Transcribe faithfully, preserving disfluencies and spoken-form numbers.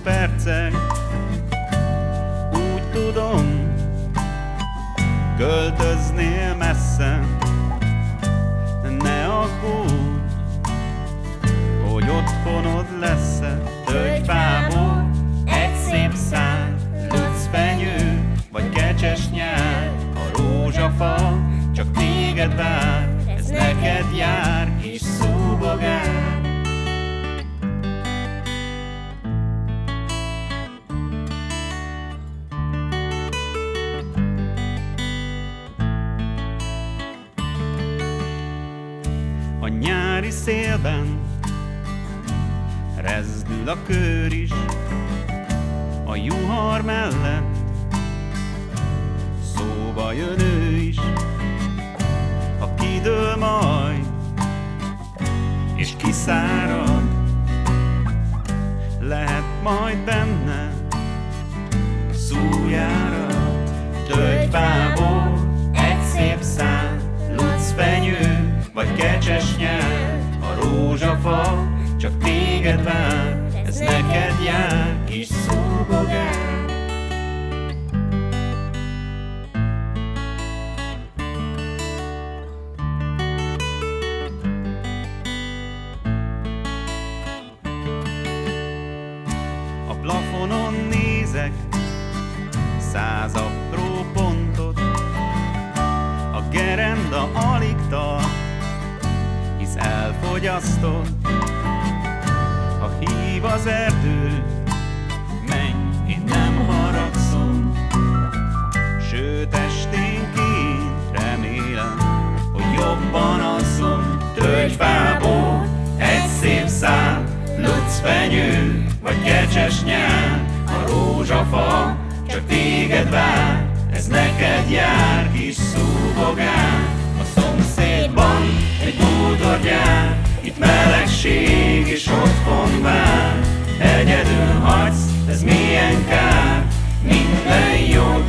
percek, úgy tudom, költöznél messze. Ne aggódj, hogy otthonod lesz-e. Tölgyfából egy szép szál, lucfenyő vagy kecses nyár. A rózsafa csak téged vár, ez neked jár, kis szúbogár. A nyári szélben rezdül a kőr is, a juhar mellett szóba jön ő is. Ha kidől majd és kiszárad, lehet majd benne szújárat. Tölgyfából egy szép szál, lucfenyő vagy kecses nyár. A rózsafa csak téged vár, ez neked jár, kis szúbogár. A plafonon nézek száz apró pontot, a gerenda alig tart, hisz elfogyasztott. Ha hív az erdő, menj, én nem haragszom. Sőt, esténként remélem, hogy jobban alszom. Tölgyfából egy szép szál, lucfenyő vagy kecses nyár. A rózsafa csak téged vár, ez neked jár, kis szúbogár. A szomszédban egy bútorgyár, itt melegség és otthon vár. Egyedül hagysz, ez milyen kár, minden jó